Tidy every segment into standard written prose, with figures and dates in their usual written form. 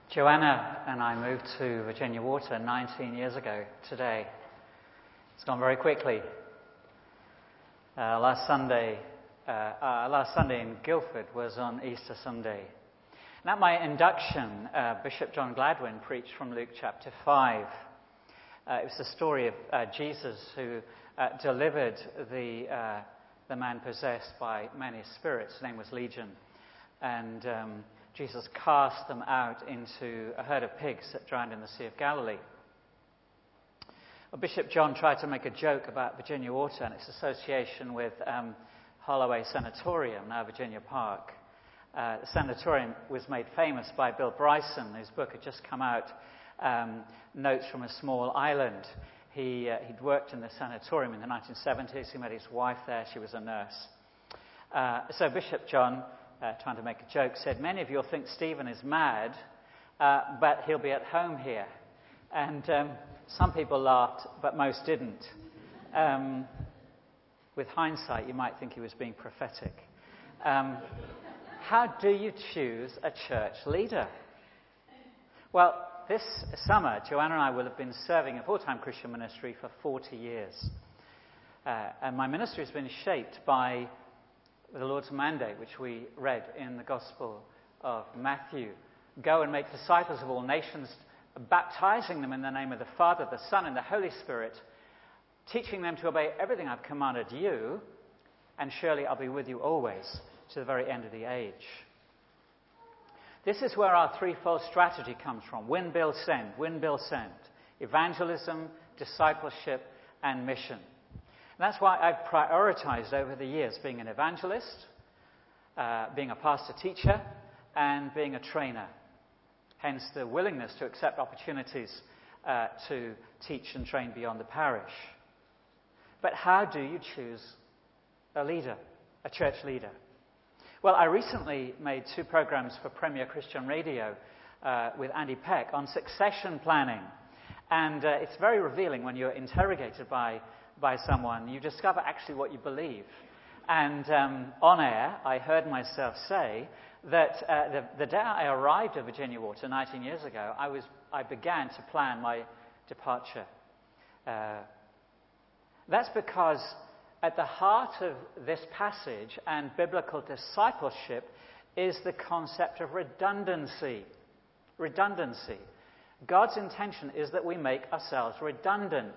Joanna and I moved to Virginia Water 19 years ago today. It's gone very quickly. Last Sunday in Guildford was on Easter Sunday. And at my induction, Bishop John Gladwin preached from Luke chapter 5. It was the story of Jesus who delivered the man possessed by many spirits. His name was Legion. And Jesus cast them out into a herd of pigs that drowned in the Sea of Galilee. Well, Bishop John tried to make a joke about Virginia Water and its association with Holloway Sanatorium, now Virginia Park. The sanatorium was made famous by Bill Bryson, whose book had just come out, Notes from a Small Island. He'd worked in the sanatorium in the 1970s. He met his wife there. She was a nurse. So Bishop John, trying to make a joke, said, "Many of you will think Stephen is mad, but he'll be at home here." And some people laughed, but most didn't. With hindsight, you might think he was being prophetic. How do you choose a church leader? Well, this summer, Joanna and I will have been serving a full-time Christian ministry for 40 years. And my ministry has been shaped by the Lord's mandate, which we read in the Gospel of Matthew. Go and make disciples of all nations, baptizing them in the name of the Father, the Son, and the Holy Spirit, teaching them to obey everything I've commanded you, and surely I'll be with you always to the very end of the age. This is where our threefold strategy comes from. Win, build, send. Win, build, send. Evangelism, discipleship, and mission. And that's why I've prioritized over the years being an evangelist, being a pastor-teacher, and being a trainer. Hence the willingness to accept opportunities to teach and train beyond the parish. But how do you choose a leader, a church leader? Well, I recently made 2 programs for Premier Christian Radio with Andy Peck on succession planning. And it's very revealing when you're interrogated by someone. You discover actually what you believe. And on air, I heard myself say that the day I arrived at Virginia Water 19 years ago, I began to plan my departure. That's because at the heart of this passage and biblical discipleship is the concept of redundancy. Redundancy. God's intention is that we make ourselves redundant.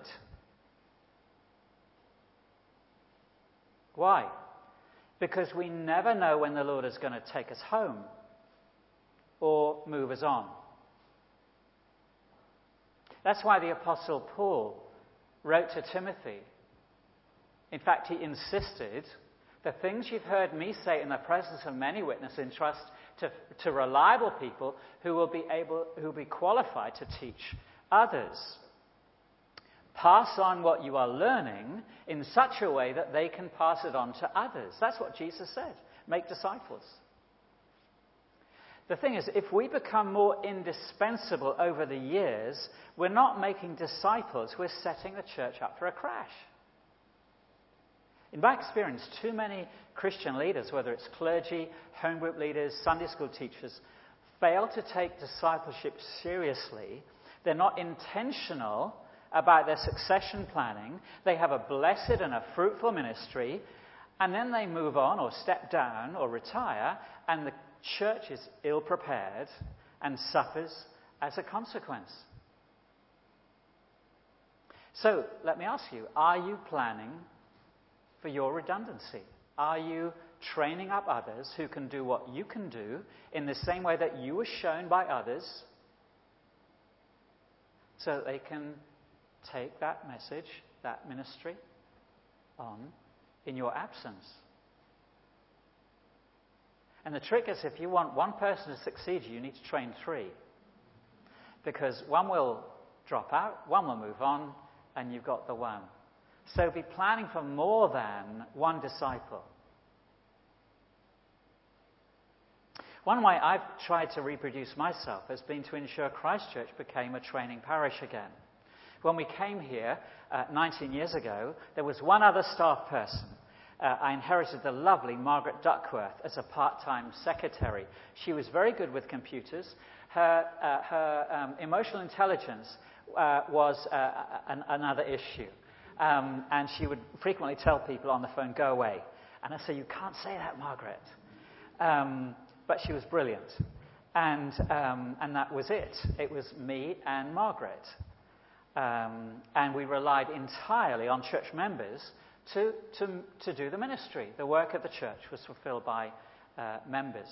Why? Because we never know when the Lord is going to take us home or move us on. That's why the Apostle Paul wrote to Timothy. In fact, he insisted, the things you've heard me say in the presence of many witnesses entrust to reliable people who will be qualified to teach others. Pass on what you are learning in such a way that they can pass it on to others. That's what Jesus said. Make disciples. The thing is, if we become more indispensable over the years, we're not making disciples, we're setting the church up for a crash. In my experience, too many Christian leaders, whether it's clergy, home group leaders, Sunday school teachers, fail to take discipleship seriously. They're not intentional about their succession planning. They have a blessed and a fruitful ministry, and then they move on or step down or retire, and the church is ill-prepared and suffers as a consequence. So, let me ask you, are you planning for your redundancy? Are you training up others who can do what you can do in the same way that you were shown by others so that they can take that message, that ministry on in your absence? And the trick is, if you want one person to succeed you need to train 3. Because one will drop out, one will move on, and you've got the one. So be planning for more than one disciple. One way I've tried to reproduce myself has been to ensure Christchurch became a training parish again. When we came here 19 years ago, there was one other staff person I inherited the lovely Margaret Duckworth as a part-time secretary. She was very good with computers. Her emotional intelligence was another issue. And she would frequently tell people on the phone, "Go away." And I say, "You can't say that, Margaret." But she was brilliant. And that was it. It was me and Margaret. And we relied entirely on church members to do the ministry. The work of the church was fulfilled by members.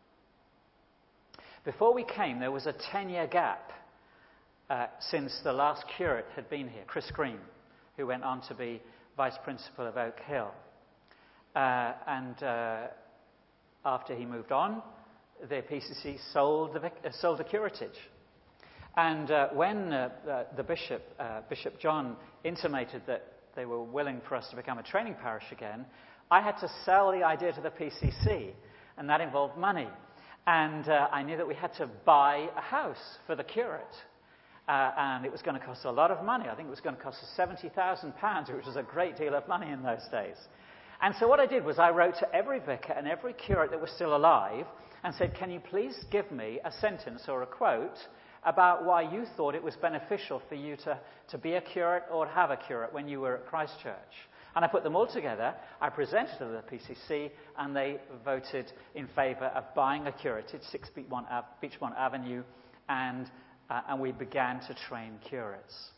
Before we came, there was a 10-year gap since the last curate had been here, Chris Green, who went on to be vice principal of Oak Hill. And after he moved on, the PCC sold the curatage. And when the Bishop John intimated that they were willing for us to become a training parish again, I had to sell the idea to the PCC, and that involved money. And I knew that we had to buy a house for the curate. And it was going to cost a lot of money. I think it was going to cost us £70,000, which was a great deal of money in those days. And so what I did was I wrote to every vicar and every curate that was still alive and said, "Can you please give me a sentence or a quote about why you thought it was beneficial for you to be a curate or have a curate when you were at Christ Church?" And I put them all together, I presented to the PCC, and they voted in favour of buying a curatage, 6 Beachmont Avenue, and we began to train curates.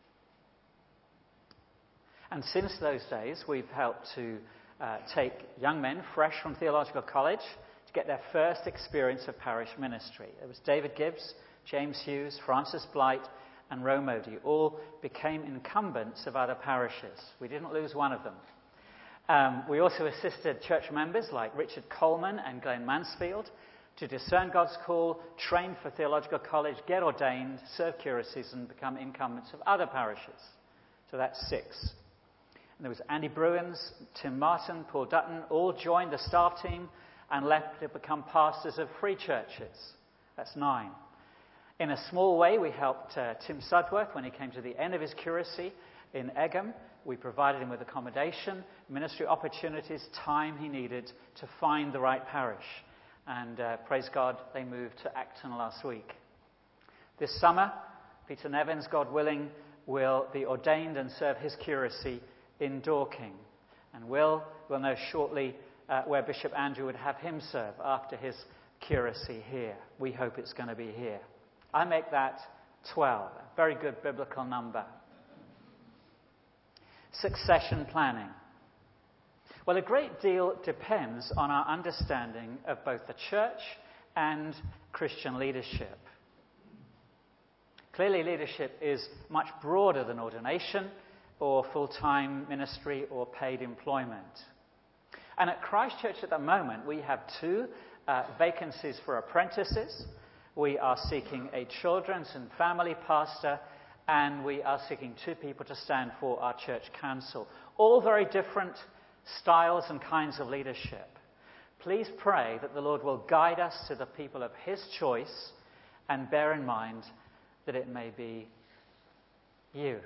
And since those days, we've helped to take young men fresh from theological college to get their first experience of parish ministry. It was David Gibbs, James Hughes, Francis Blight, and Ro Modi. All became incumbents of other parishes. We didn't lose one of them. We also assisted church members like Richard Coleman and Glenn Mansfield to discern God's call, train for theological college, get ordained, serve curacies, and become incumbents of other parishes. So that's 6. And there was Andy Bruins, Tim Martin, Paul Dutton, all joined the staff team and left to become pastors of free churches. That's 9. In a small way, we helped Tim Sudworth when he came to the end of his curacy in Egham. We provided him with accommodation, ministry opportunities, time he needed to find the right parish. And praise God, they moved to Acton last week. This summer, Peter Nevins, God willing, will be ordained and serve his curacy in Dorking. And we'll know shortly where Bishop Andrew would have him serve after his curacy here. We hope it's going to be here. I make that 12, a very good biblical number. Succession planning. Well, a great deal depends on our understanding of both the church and Christian leadership. Clearly, leadership is much broader than ordination or full-time ministry or paid employment. And at Christ Church at the moment, we have 2 vacancies for apprentices. We are seeking a children's and family pastor, and we are seeking 2 people to stand for our church council. All very different styles and kinds of leadership. Please pray that the Lord will guide us to the people of his choice, and bear in mind that it may be you.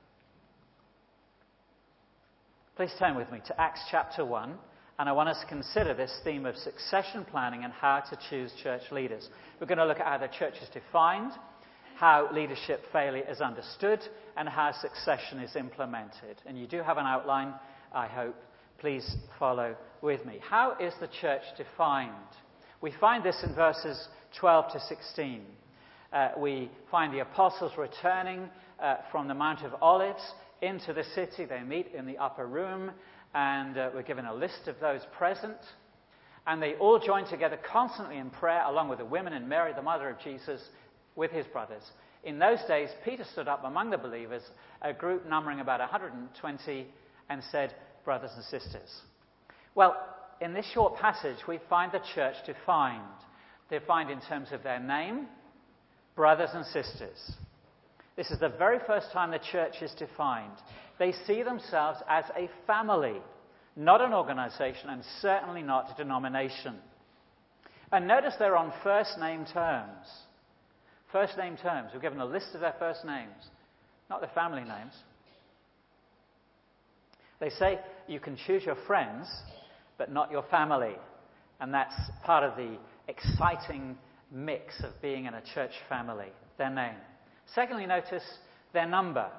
Please turn with me to Acts chapter 1, and I want us to consider this theme of succession planning and how to choose church leaders. We're going to look at how the church is defined, how leadership failure is understood, and how succession is implemented. And you do have an outline, I hope. Please follow with me. How is the church defined? We find this in verses 12 to 16. We find the apostles returning from the Mount of Olives into the city. They meet in the upper room, and we're given a list of those present. And they all join together constantly in prayer, along with the women and Mary, the mother of Jesus, with his brothers. In those days, Peter stood up among the believers, a group numbering about 120, and said, "Brothers and sisters." Well, in this short passage, we find the church defined in terms of their name, brothers and sisters. This is the very first time the church is defined. They see themselves as a family, not an organization, and certainly not a denomination. And notice they're on first name terms. First name terms. We're given a list of their first names, not their family names. They say you can choose your friends, but not your family. And that's part of the exciting mix of being in a church family, their name. Secondly, notice their number,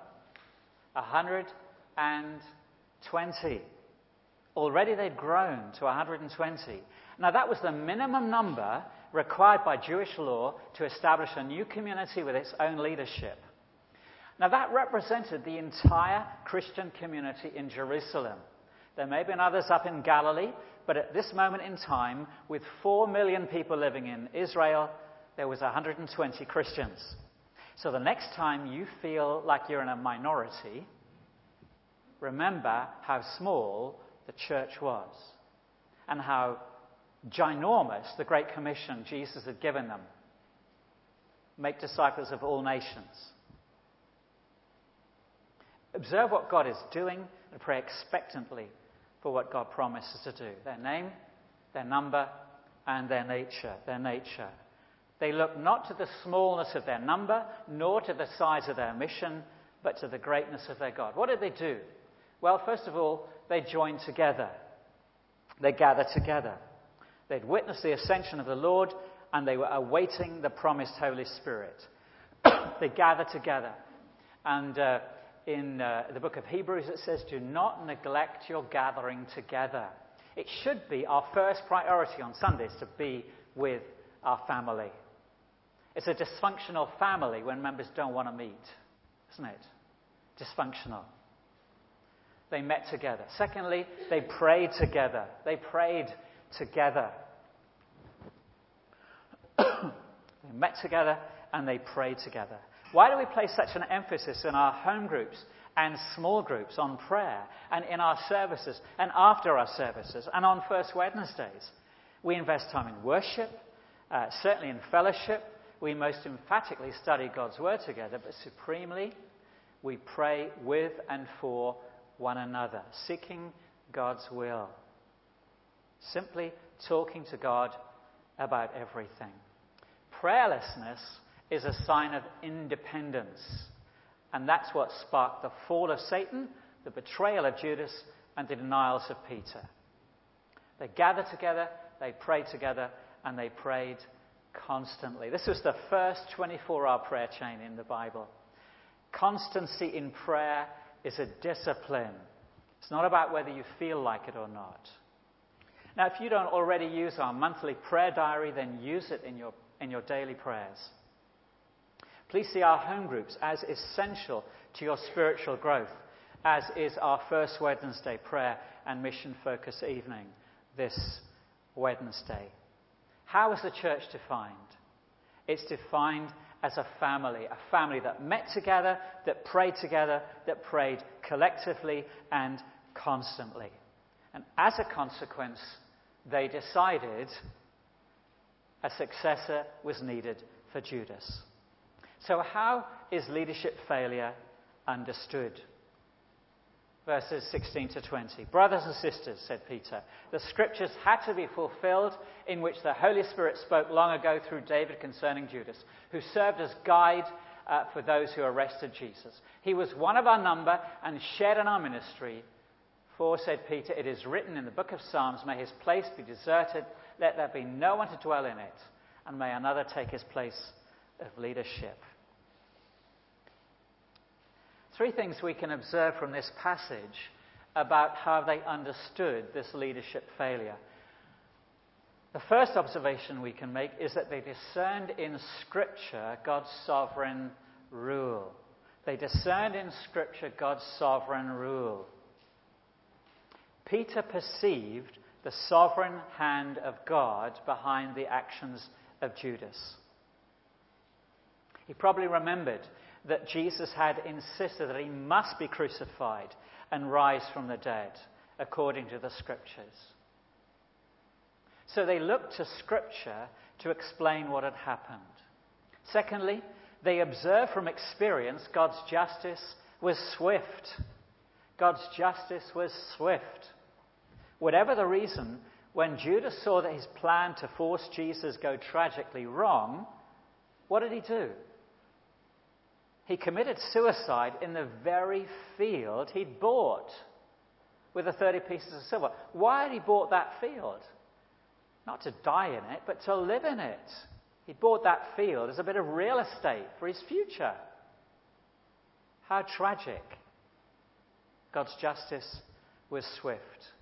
120. Already they'd grown to 120. Now that was the minimum number required by Jewish law to establish a new community with its own leadership. Now that represented the entire Christian community in Jerusalem. There may have been others up in Galilee, but at this moment in time, with 4 million people living in Israel, there was 120 Christians. So the next time you feel like you're in a minority, remember how small the church was and how ginormous the Great Commission Jesus had given them. Make disciples of all nations. Observe what God is doing and pray expectantly for what God promises to do. Their name, their number, and their nature. Their nature. They look not to the smallness of their number, nor to the size of their mission, but to the greatness of their God. What did they do? Well, first of all, they joined together. They gathered together. They'd witnessed the ascension of the Lord, and they were awaiting the promised Holy Spirit. They gathered together. And in the book of Hebrews, it says, do not neglect your gathering together. It should be our first priority on Sundays to be with our family. It's a dysfunctional family when members don't want to meet, isn't it? Dysfunctional. They met together. Secondly, they prayed together. They prayed together. They met together and they prayed together. Why do we place such an emphasis in our home groups and small groups on prayer and in our services and after our services and on First Wednesdays? We invest time in worship, certainly in fellowship. We most emphatically study God's Word together, but supremely we pray with and for one another, seeking God's will. Simply talking to God about everything. Prayerlessness is a sign of independence. And that's what sparked the fall of Satan, the betrayal of Judas, and the denials of Peter. They gathered together, they prayed together, and they prayed constantly. This was the first 24-hour prayer chain in the Bible. Constancy in prayer is a discipline. It's not about whether you feel like it or not. Now, if you don't already use our monthly prayer diary, then use it in your daily prayers. Please see our home groups as essential to your spiritual growth, as is our First Wednesday prayer and mission focus evening this Wednesday. How is the church defined? It's defined as a family that met together, that prayed collectively and constantly. And as a consequence, they decided a successor was needed for Judas. So how is leadership failure understood? Verses 16 to 20. Brothers and sisters, said Peter, the scriptures had to be fulfilled in which the Holy Spirit spoke long ago through David concerning Judas, who served as guide for those who arrested Jesus. He was one of our number and shared in our ministry. For, said Peter, it is written in the book of Psalms, may his place be deserted, let there be no one to dwell in it, and may another take his place of leadership. Three things we can observe from this passage about how they understood this leadership failure. The first observation we can make is that they discerned in Scripture God's sovereign rule. They discerned in Scripture God's sovereign rule. Peter perceived the sovereign hand of God behind the actions of Judas. He probably remembered that Jesus had insisted that he must be crucified and rise from the dead, according to the Scriptures. So they looked to Scripture to explain what had happened. Secondly, they observed from experience God's justice was swift. God's justice was swift. Whatever the reason, when Judas saw that his plan to force Jesus go tragically wrong, what did he do? He committed suicide in the very field he'd bought. with the 30 pieces of silver. Why had he bought that field? Not to die in it, but to live in it. He bought that field as a bit of real estate for his future. How tragic. God's justice was swift.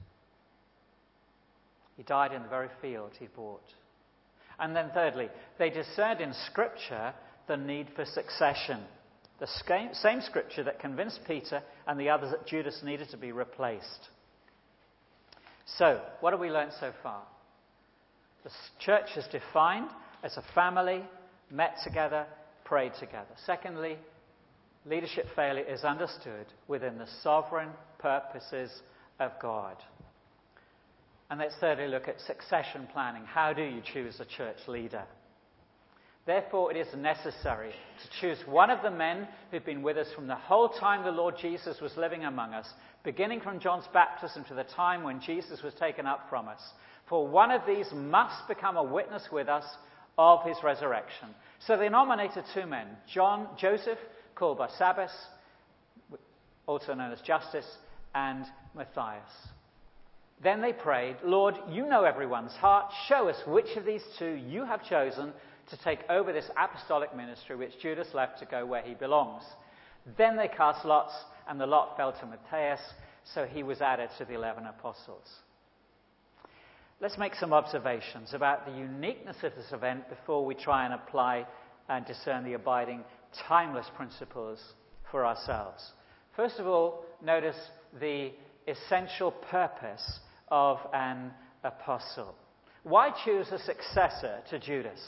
He died in the very field he bought. And then thirdly, they discerned in Scripture the need for succession. The same Scripture that convinced Peter and the others that Judas needed to be replaced. So, what have we learned so far? The church is defined as a family, met together, prayed together. Secondly, leadership failure is understood within the sovereign purposes of God. And let's thirdly look at succession planning. How do you choose a church leader? Therefore, it is necessary to choose one of the men who've been with us from the whole time the Lord Jesus was living among us, beginning from John's baptism to the time when Jesus was taken up from us. For one of these must become a witness with us of his resurrection. So they nominated two men, Joseph, called Barsabbas, also known as Justus, and Matthias. Then they prayed, Lord, you know everyone's heart. Show us which of these two you have chosen to take over this apostolic ministry which Judas left to go where he belongs. Then they cast lots, and the lot fell to Matthias, so he was added to the 11 apostles. Let's make some observations about the uniqueness of this event before we try and apply and discern the abiding, timeless principles for ourselves. First of all, notice the essential purpose of an apostle. Why choose a successor to Judas?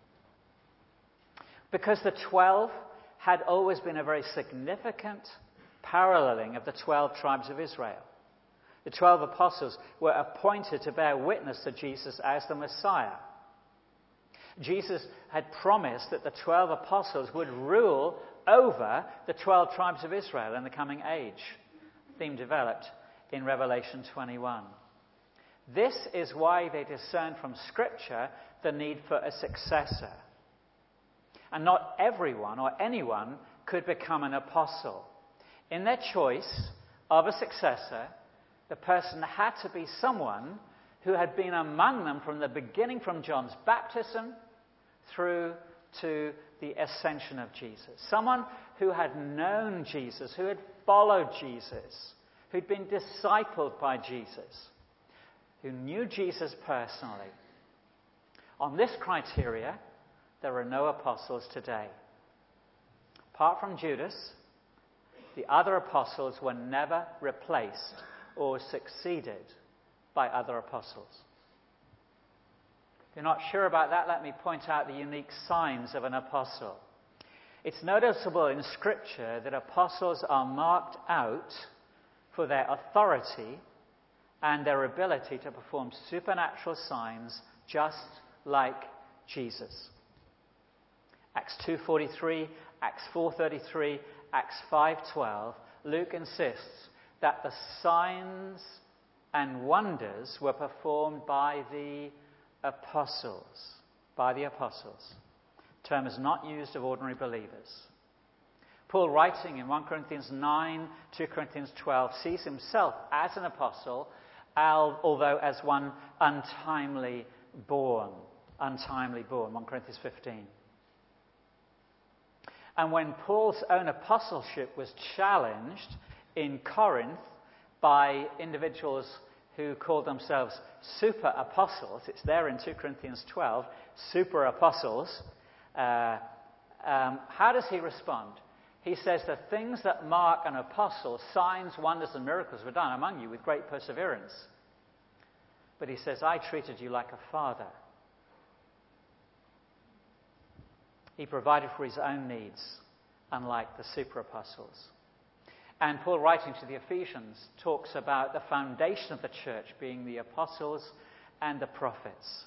Because the 12 had always been a very significant paralleling of the 12 tribes of Israel. The 12 apostles were appointed to bear witness to Jesus as the Messiah. Jesus had promised that the 12 apostles would rule over the 12 tribes of Israel in the coming age. Theme developed in Revelation 21. This is why they discerned from Scripture the need for a successor. And not everyone or anyone could become an apostle. In their choice of a successor, the person had to be someone who had been among them from the beginning, from John's baptism through to the ascension of Jesus. Someone who had known Jesus, who had followed Jesus, who'd been discipled by Jesus, who knew Jesus personally. On this criteria, there are no apostles today. Apart from Judas, the other apostles were never replaced or succeeded by other apostles. If you're not sure about that, let me point out the unique signs of an apostle. It's noticeable in Scripture that apostles are marked out for their authority and their ability to perform supernatural signs just like Jesus. Acts 2:43, Acts 4:33, Acts 5:12, Luke insists that the signs and wonders were performed by the apostles. By the apostles. The term is not used of ordinary believers. Paul, writing in 1 Corinthians 9, 2 Corinthians 12, sees himself as an apostle, although as one untimely born. 1 Corinthians 15. And when Paul's own apostleship was challenged in Corinth by individuals who called themselves super apostles, it's there in 2 Corinthians 12, super apostles, how does he respond? He says, the things that mark an apostle, signs, wonders, and miracles were done among you with great perseverance. But he says, I treated you like a father. He provided for his own needs, unlike the super apostles. And Paul, writing to the Ephesians, talks about the foundation of the church being the apostles and the prophets.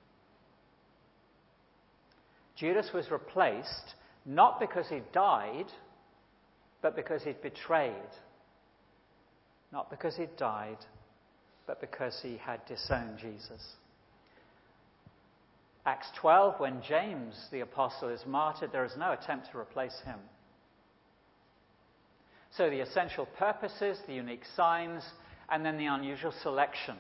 Judas was replaced not because he died, but because he'd betrayed. Not because he'd died, but because he had disowned Jesus. Acts 12, when James the apostle is martyred, there is no attempt to replace him. So the essential purposes, the unique signs, And then the unusual selection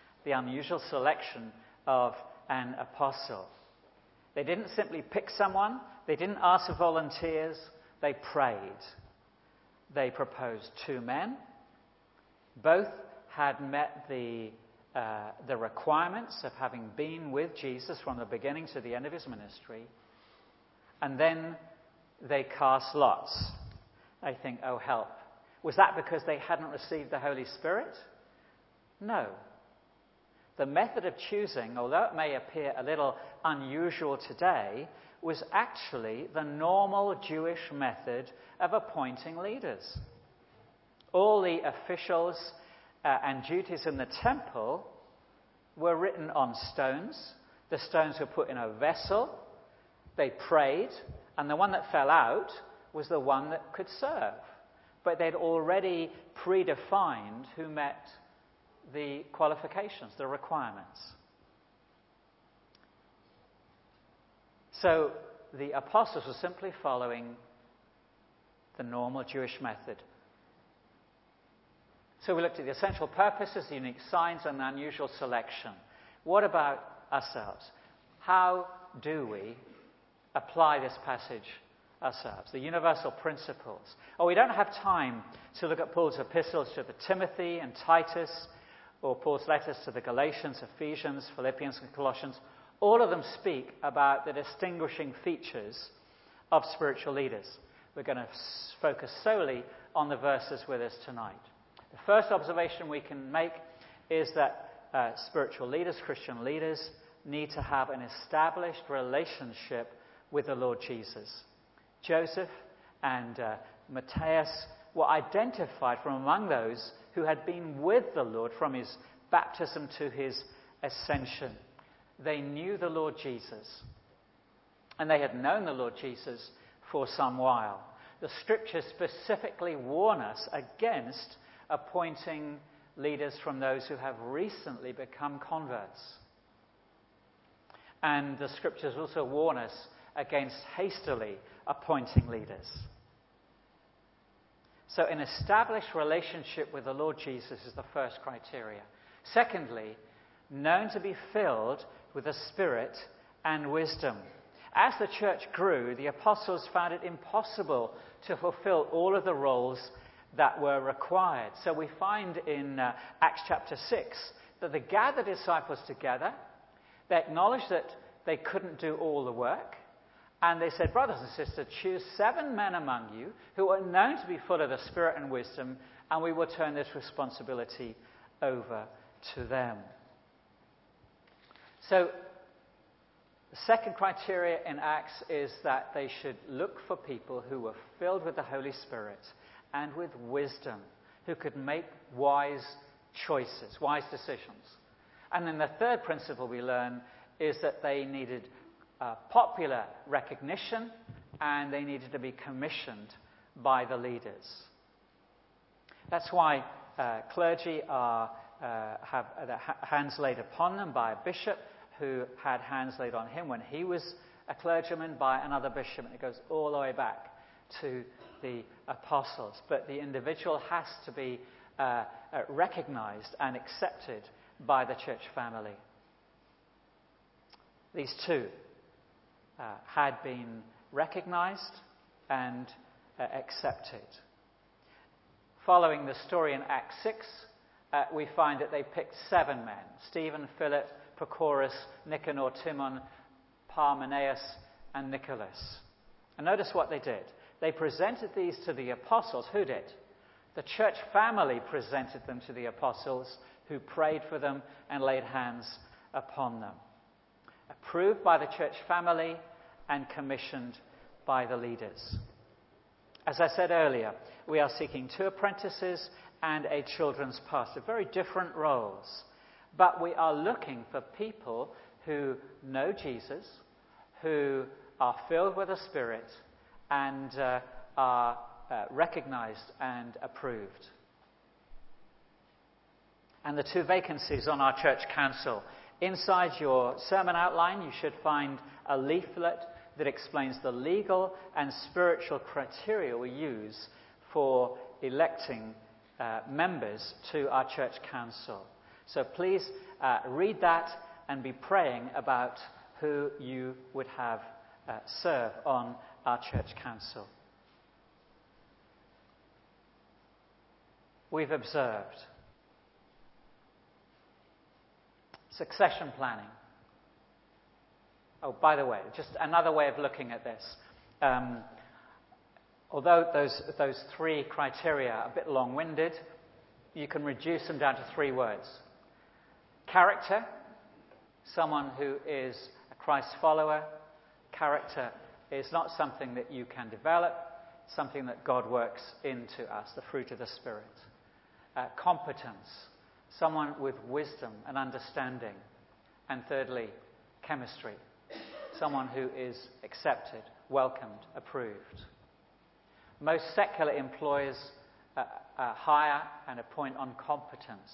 of an apostle. They didn't simply pick someone. They didn't ask for volunteers. They prayed. They proposed 2 men. Both had met the requirements of having been with Jesus from the beginning to the end of his ministry. And then they cast lots. I think, oh help. Was that because they hadn't received the Holy Spirit? No. The method of choosing, although it may appear a little unusual today, was actually the normal Jewish method of appointing leaders. All the officials and duties in the temple were written on stones. The stones were put in a vessel. They prayed, and the one that fell out was the one that could serve. But they'd already predefined who met the qualifications, the requirements. So the apostles were simply following the normal Jewish method. So we looked at the essential purposes, the unique signs, and the unusual selection. What about ourselves? How do we apply this passage ourselves? The universal principles. Oh, we don't have time to look at Paul's epistles to the Timothy and Titus, or Paul's letters to the Galatians, Ephesians, Philippians, and Colossians. All of them speak about the distinguishing features of spiritual leaders. We're going to focus solely on the verses with us tonight. The first observation we can make is that spiritual leaders, Christian leaders, need to have an established relationship with the Lord Jesus. Joseph and Matthias were identified from among those who had been with the Lord from his baptism to his ascension. They knew the Lord Jesus, and they had known the Lord Jesus for some while. The Scriptures specifically warn us against appointing leaders from those who have recently become converts. And the Scriptures also warn us against hastily appointing leaders. So an established relationship with the Lord Jesus is the first criteria. Secondly, known to be filled with the Spirit and wisdom. As the church grew, the apostles found it impossible to fulfill all of the roles that were required. So we find in Acts chapter 6 that they gathered disciples together. They acknowledged that they couldn't do all the work. And they said, brothers and sisters, choose 7 men among you who are known to be full of the Spirit and wisdom, and we will turn this responsibility over to them. So the second criteria in Acts is that they should look for people who were filled with the Holy Spirit and with wisdom, who could make wise choices, wise decisions. And then the third principle we learn is that they needed popular recognition, and they needed to be commissioned by the leaders. That's why clergy have their hands laid upon them by a bishop who had hands laid on him when he was a clergyman by another bishop, and it goes all the way back to the apostles. But the individual has to be recognized and accepted by the church family. These two had been recognized and accepted. Following the story in Acts 6, we find that they picked 7 men: Stephen, Philip, Prochorus, Nicanor, Timon, Parmenas, and Nicholas. And notice what they did. They presented these to the apostles. Who did? The church family presented them to the apostles, who prayed for them and laid hands upon them. Approved by the church family and commissioned by the leaders. As I said earlier, we are seeking 2 apprentices and a children's pastor. Very different roles. But we are looking for people who know Jesus, who are filled with the Spirit, and are recognized and approved. And the 2 vacancies on our church council. Inside your sermon outline, you should find a leaflet that explains the legal and spiritual criteria we use for electing members to our church council. So please read that and be praying about who you would have serve on our church council. We've observed succession planning. Oh, by the way, just another way of looking at this. Although those three criteria are a bit long-winded, you can reduce them down to three words. Character, someone who is a Christ follower. Character is not something that you can develop, it's something that God works into us, the fruit of the Spirit. Competence, someone with wisdom and understanding. And thirdly, chemistry, someone who is accepted, welcomed, approved. Most secular employers hire and appoint on competence.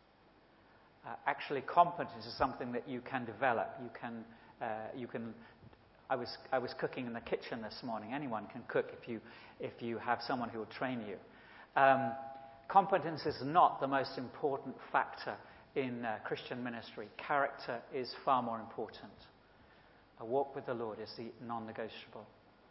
Actually, competence is something that you can develop. You can. I was cooking in the kitchen this morning. Anyone can cook if you have someone who will train you. Competence is not the most important factor in Christian ministry. Character is far more important. A walk with the Lord is the non-negotiable.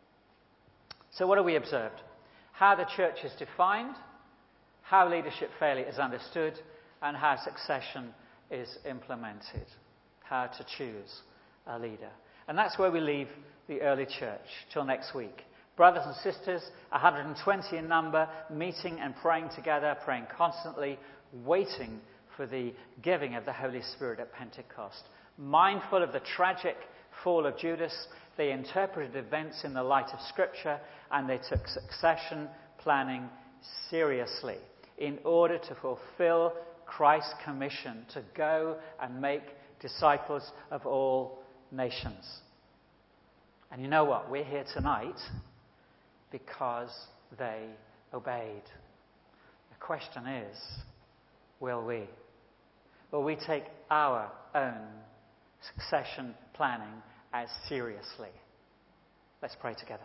So what have we observed? How the church is defined, how leadership failure is understood, and how succession is implemented. How to choose a leader. And that's where we leave the early church till next week. Brothers and sisters, 120 in number, meeting and praying together, praying constantly, waiting for the giving of the Holy Spirit at Pentecost. Mindful of the tragic fall of Judas, they interpreted events in the light of Scripture, and they took succession planning seriously in order to fulfill Christ's commission to go and make disciples of all nations. And you know what? We're here tonight because they obeyed. The question is, will we? Will we take our own succession planning as seriously? Let's pray together.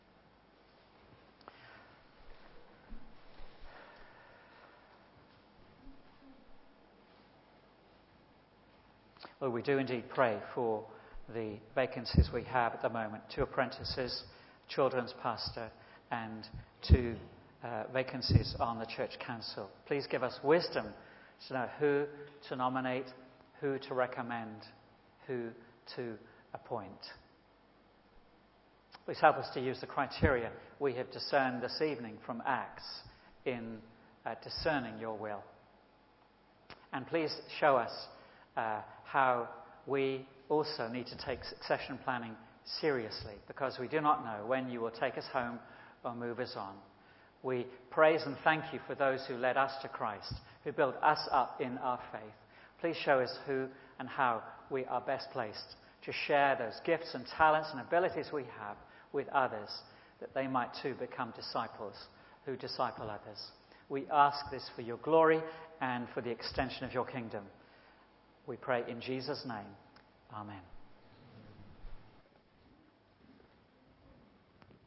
Lord, we do indeed pray for the vacancies we have at the moment. 2 apprentices, children's pastor, and 2 vacancies on the church council. Please give us wisdom to know who to nominate, who to recommend, who to appoint. Please help us to use the criteria we have discerned this evening from Acts in discerning your will. And please show us how we also need to take succession planning seriously, because we do not know when you will take us home or move us on. We praise and thank you for those who led us to Christ, who built us up in our faith. Please show us who and how we are best placed to share those gifts and talents and abilities we have with others, that they might too become disciples who disciple others. We ask this for your glory and for the extension of your kingdom. We pray in Jesus' name. Amen.